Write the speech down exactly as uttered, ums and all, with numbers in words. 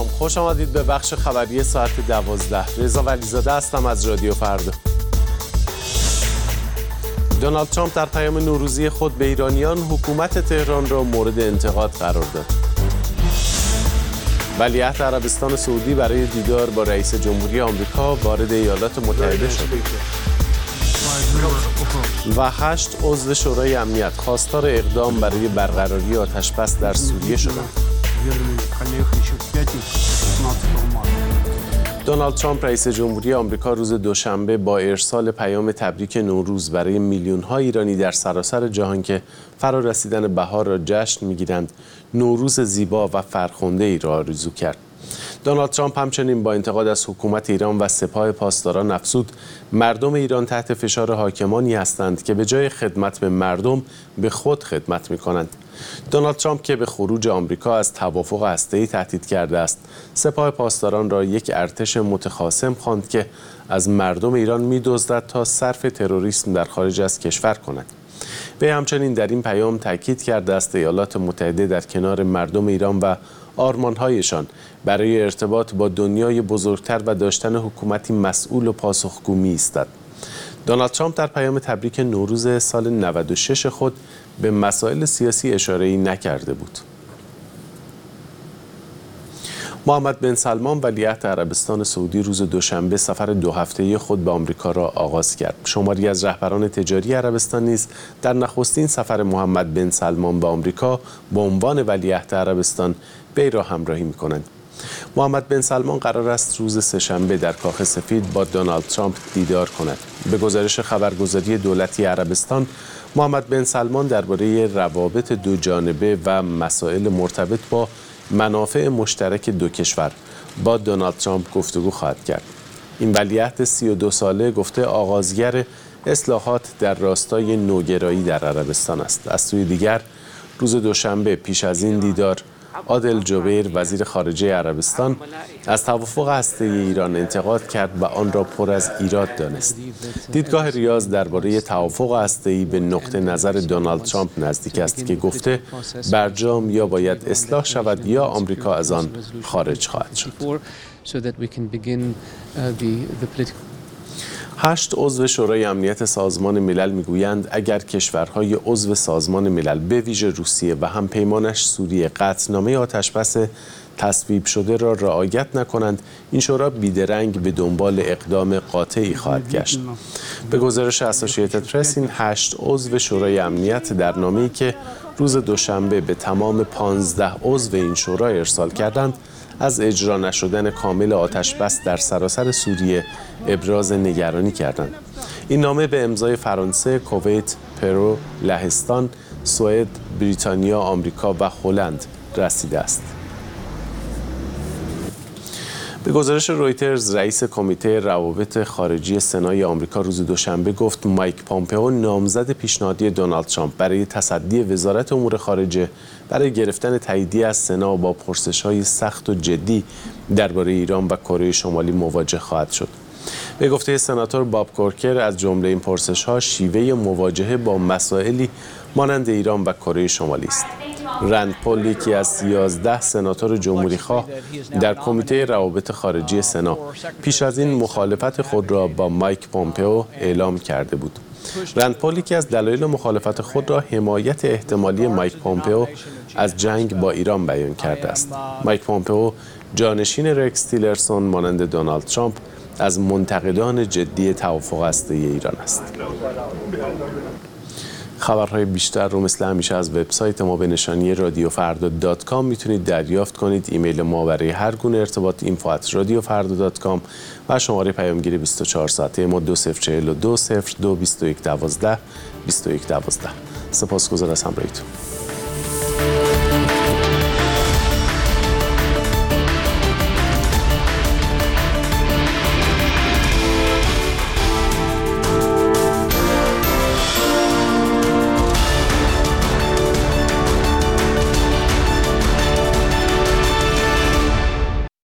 سلام، خوش آمدید به بخش خبری ساعت دوازده. رضا ولیزاده هستم از رادیو فردا. دونالد ترامپ در پیام نوروزی خود به ایرانیان حکومت تهران را مورد انتقاد قرار داد. ولیعهد عربستان سعودی برای دیدار با رئیس جمهوری آمریکا وارد ایالات متحده شد. و هشت عضو شورای امنیت خواستار اقدام برای برقراری آتش‌بس در سوریه شدند. دونالد ترامپ رئیس جمهوری آمریکا روز دوشنبه با ارسال پیام تبریک نوروز برای میلیون‌ها ایرانی در سراسر جهان که فرا رسیدن بهار را جشن می‌گیرند، نوروز زیبا و فرخنده‌ای را آرزو کرد. دونالد ترامپ همچنین با انتقاد از حکومت ایران و سپاه پاسداران افزود مردم ایران تحت فشار حاکمانی هستند که به جای خدمت به مردم به خود خدمت می‌کنند. دونالد ترامپ که به خروج آمریکا از توافق هسته‌ای تهدید کرده است، سپاه پاسداران را یک ارتش متخاصم خواند که از مردم ایران می‌دزدد تا صرف تروریسم در خارج از کشور کند. وی همچنین در این پیام تاکید کرده است ایالات متحده در کنار مردم ایران و آرمان‌هایشان برای ارتباط با دنیای بزرگتر و داشتن حکومتی مسئول و پاسخگو می‌ایستد. دونالد ترامپ در پیام تبریک نوروز سال نود و شش خود به مسائل سیاسی اشاره‌ای نکرده بود. محمد بن سلمان ولیعهد عربستان سعودی روز دوشنبه سفر دو هفته‌ای خود به آمریکا را آغاز کرد. شماری از رهبران تجاری عربستان نیز در نخستین سفر محمد بن سلمان به آمریکا به عنوان ولیعهد عربستان وی را همراهی می‌کنند. محمد بن سلمان قرار است روز سه‌شنبه در کاخ سفید با دونالد ترامپ دیدار کند. به گزارش خبرگزاری دولتی عربستان، محمد بن سلمان درباره روابط دو جانبه و مسائل مرتبط با منافع مشترک دو کشور با دونالد ترامپ گفتگو خواهد کرد. این ولیعهد سی و دو ساله گفته آغازگر اصلاحات در راستای نوگرایی در عربستان است. از سوی دیگر روز دوشنبه پیش از این دیدار عادل جبیر وزیر خارجه عربستان از توافق هسته‌ای ایران انتقاد کرد و آن را پر از ایراد دانست. دیدگاه ریاض درباره توافق هسته‌ای به نقطه نظر دونالد ترامپ نزدیک است که گفته برجام یا باید اصلاح شود یا آمریکا از آن خارج خواهد شد. هشت عضو شورای امنیت سازمان ملل میگویند اگر کشورهای عضو سازمان ملل به ویژه روسیه و همپیمانش سوریه قطعنامه آتش‌بس تصویب شده را رعایت نکنند، این شورا بیدرنگ به دنبال اقدام قاطعی خواهد گشت. به گزارش اسوسییتد پرس، این هشت عضو شورای امنیت در نامه‌ای که روز دوشنبه به تمام پانزده عضو این شورا ارسال کردند، از اجرا نشدن کامل آتش‌بس در سراسر سوریه ابراز نگرانی کردند. این نامه به امضای فرانسه، کویت، پرو، لهستان، سوئد، بریتانیا، آمریکا و هلند رسیده است. به گزارش رویترز، رئیس کمیته روابط خارجی سنای آمریکا روز دوشنبه گفت مایک پامپئو نامزد پیشنهادی دونالد ترامپ برای تصدی وزارت امور خارجه برای گرفتن تاییدیه از سنا با پرسش‌های سخت و جدی درباره ایران و کره شمالی مواجه خواهد شد. به گفته سناتور باب کورکر، از جمله این پرسش‌ها شیوه مواجهه با مسائلی مانند ایران و کره شمالی است. رند پول، یکی از یازده سناتور جمهوری‌خواه در کمیته روابط خارجی سنا، پیش از این مخالفت خود را با مایک پامپئو اعلام کرده بود. رند پول یکی از دلایل مخالفت خود را حمایت احتمالی مایک پامپئو از جنگ با ایران بیان کرده است. مایک پامپئو جانشین رکس تیلرسون مانند دونالد ترامپ از منتقدان جدی توافق هسته‌ای ایران است. خبرهای بیشتر رو مثل همیشه از وبسایت ما به نشانی رادیو فردا دات کام میتونید دریافت کنید. ایمیل ما برای هر گونه ارتباط اینفو ات رادیو فردا دات کام و شماره پیامگیر بیست و چهار ساعته ما دو صفر چهل و دو صفر دو بیست و یک دوازده بیست و یک دوازده. سپاسگزار از همراهیتون.